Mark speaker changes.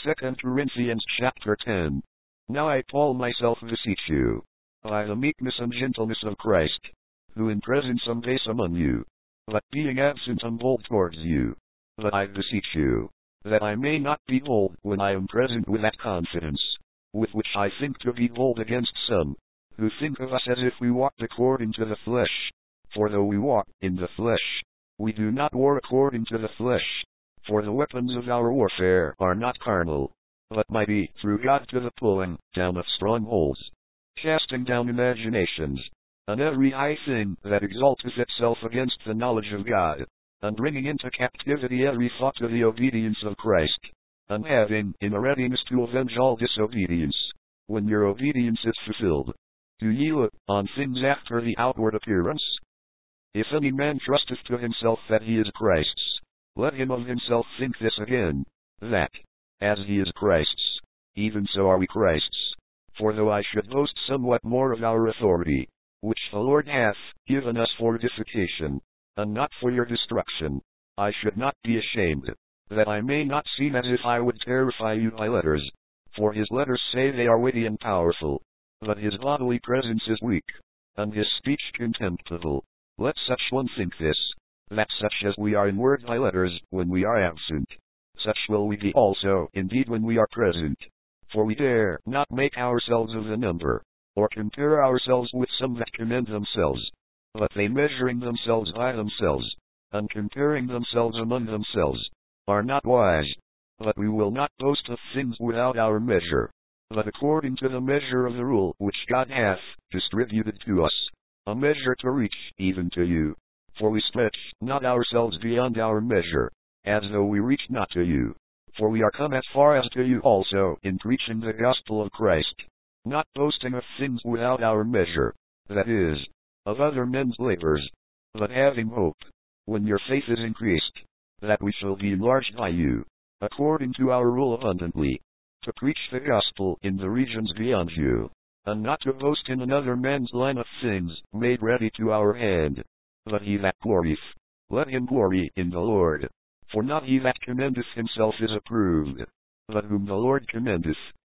Speaker 1: 2 Corinthians chapter 10. Now I, Paul, myself beseech you, by the meekness and gentleness of Christ, who in presence am base among you, but being absent am bold towards you. But I beseech you, that I may not be bold when I am present with that confidence, with which I think to be bold against some, who think of us as if we walked according to the flesh. For though we walk in the flesh, we do not war according to the flesh. For the weapons of our warfare are not carnal, but mighty through God to the pulling down of strongholds, casting down imaginations, and every high thing that exalteth itself against the knowledge of God, and bringing into captivity every thought to the obedience of Christ, and having in a readiness to avenge all disobedience, when your obedience is fulfilled. Do ye look on things after the outward appearance? If any man trusteth to himself that he is Christ's, let him of himself think this again, that, as he is Christ's, even so are we Christ's. For though I should boast somewhat more of our authority, which the Lord hath given us for edification, and not for your destruction, I should not be ashamed, that I may not seem as if I would terrify you by letters. For his letters say they are weighty and powerful, but his bodily presence is weak, and his speech contemptible. Let such one think this, that such as we are in word by letters when we are absent, such will we be also indeed when we are present. For we dare not make ourselves of the number, or compare ourselves with some that commend themselves, but they measuring themselves by themselves, and comparing themselves among themselves, are not wise. But we will not boast of things without our measure, but according to the measure of the rule which God hath distributed to us, a measure to reach even to you. For we stretch not ourselves beyond our measure, as though we reached not to you. For we are come as far as to you also in preaching the gospel of Christ, not boasting of things without our measure, that is, of other men's labors, but having hope, when your faith is increased, that we shall be enlarged by you, according to our rule abundantly, to preach the gospel in the regions beyond you, and not to boast in another man's line of things made ready to our hand. But he that glorieth, let him glory in the Lord. For not he that commendeth himself is approved, but whom the Lord commendeth.